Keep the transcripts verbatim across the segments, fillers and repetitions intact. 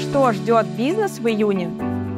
Что ждет бизнес в июне?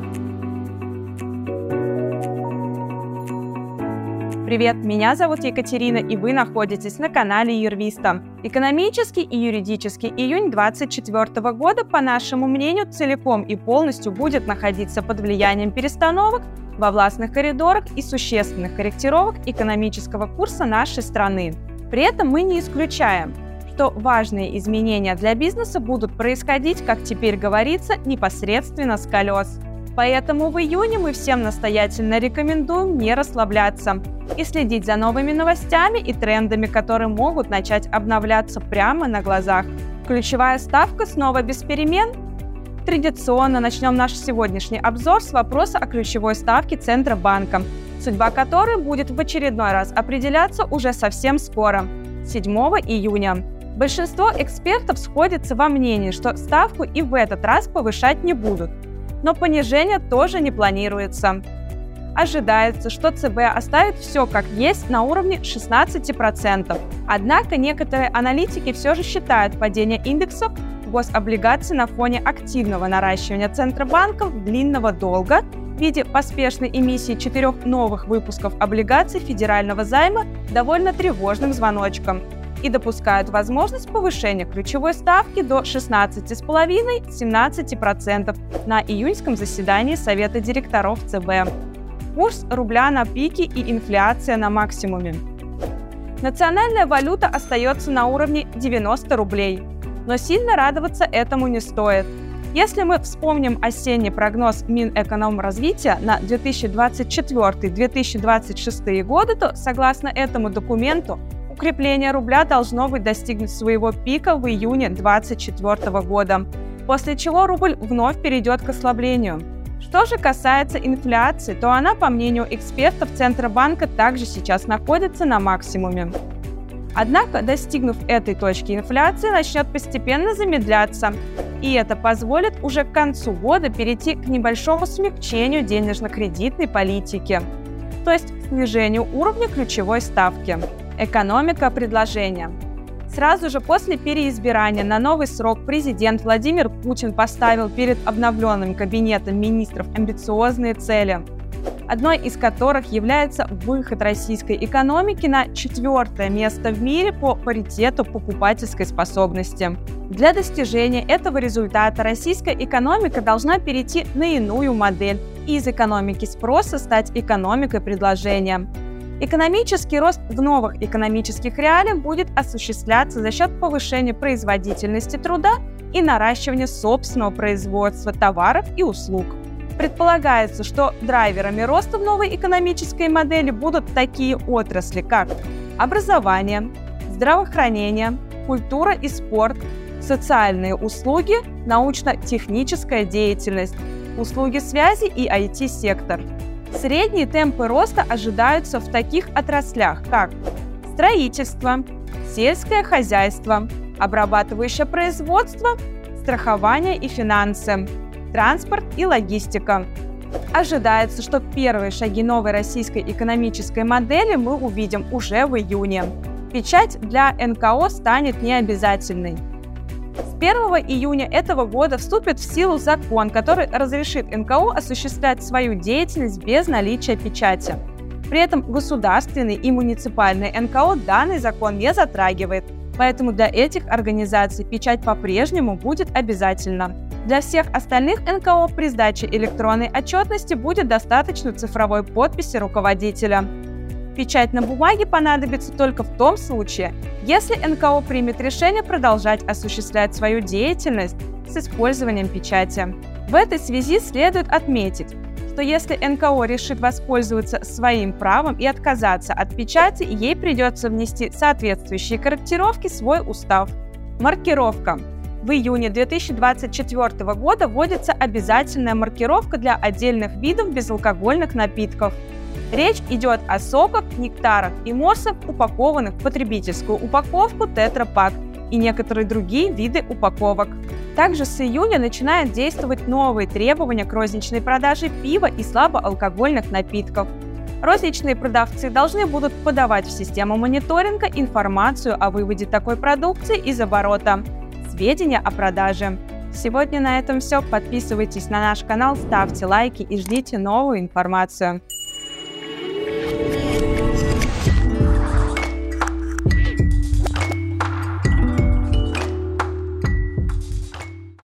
Привет, меня зовут Екатерина, и вы находитесь на канале Юрвиста. Экономический и юридический июнь две тысячи двадцать четвёртого года, по нашему мнению, целиком и полностью будет находиться под влиянием перестановок во властных коридорах и существенных корректировок экономического курса нашей страны. При этом мы не исключаем, что важные изменения для бизнеса будут происходить, как теперь говорится, непосредственно с колес. Поэтому в июне мы всем настоятельно рекомендуем не расслабляться и следить за новыми новостями и трендами, которые могут начать обновляться прямо на глазах. Ключевая ставка снова без перемен? Традиционно начнем наш сегодняшний обзор с вопроса о ключевой ставке Центробанка, судьба которой будет в очередной раз определяться уже совсем скоро, седьмого июня. Большинство экспертов сходятся во мнении, что ставку и в этот раз повышать не будут. Но понижение тоже не планируется. Ожидается, что ЦБ оставит все как есть на уровне шестнадцати процентов. Однако некоторые аналитики все же считают падение индексов гособлигаций на фоне активного наращивания Центробанком длинного долга в виде поспешной эмиссии четырех новых выпусков облигаций федерального займа довольно тревожным звоночком и допускают возможность повышения ключевой ставки до шестнадцати целых пяти десятых — семнадцати процентов на июньском заседании Совета директоров ЦБ. Курс рубля на пике и инфляция на максимуме. Национальная валюта остается на уровне девяноста рублей, но сильно радоваться этому не стоит. Если мы вспомним осенний прогноз Минэкономразвития на две тысячи двадцать четвёртый — две тысячи двадцать шестый годы, то, согласно этому документу, укрепление рубля должно быть достигнуть своего пика в июне две тысячи двадцать четвёртого года, после чего рубль вновь перейдет к ослаблению. Что же касается инфляции, то она, по мнению экспертов Центробанка, также сейчас находится на максимуме. Однако, достигнув этой точки, инфляция начнет постепенно замедляться, и это позволит уже к концу года перейти к небольшому смягчению денежно-кредитной политики, то есть к снижению уровня ключевой ставки. Экономика предложения. Сразу же после переизбрания на новый срок президент Владимир Путин поставил перед обновленным кабинетом министров амбициозные цели, одной из которых является выход российской экономики на четвертое место в мире по паритету покупательской способности. Для достижения этого результата российская экономика должна перейти на иную модель и из экономики спроса стать экономикой предложения. Экономический рост в новых экономических реалиях будет осуществляться за счет повышения производительности труда и наращивания собственного производства товаров и услуг. Предполагается, что драйверами роста в новой экономической модели будут такие отрасли, как образование, здравоохранение, культура и спорт, социальные услуги, научно-техническая деятельность, услуги связи и ай ти-сектор. Средние темпы роста ожидаются в таких отраслях, как строительство, сельское хозяйство, обрабатывающее производство, страхование и финансы, транспорт и логистика. Ожидается, что первые шаги новой российской экономической модели мы увидим уже в июне. Печать для эн ка о станет необязательной. С первого июня этого года вступит в силу закон, который разрешит эн ка о осуществлять свою деятельность без наличия печати. При этом государственный и муниципальный эн ка о данный закон не затрагивает, поэтому для этих организаций печать по-прежнему будет обязательна. Для всех остальных эн ка о при сдаче электронной отчетности будет достаточно цифровой подписи руководителя. Печать на бумаге понадобится только в том случае, если эн ка о примет решение продолжать осуществлять свою деятельность с использованием печати. В этой связи следует отметить, что если эн ка о решит воспользоваться своим правом и отказаться от печати, ей придется внести соответствующие корректировки в свой устав. Маркировка. В июне две тысячи двадцать четвёртого года вводится обязательная маркировка для отдельных видов безалкогольных напитков. Речь идет о соках, нектарах и морсах, упакованных в потребительскую упаковку тетрапак и некоторые другие виды упаковок. Также с июня начинают действовать новые требования к розничной продаже пива и слабоалкогольных напитков. Розничные продавцы должны будут подавать в систему мониторинга информацию о выводе такой продукции из оборота, сведения о продаже. Сегодня на этом все. Подписывайтесь на наш канал, ставьте лайки и ждите новую информацию.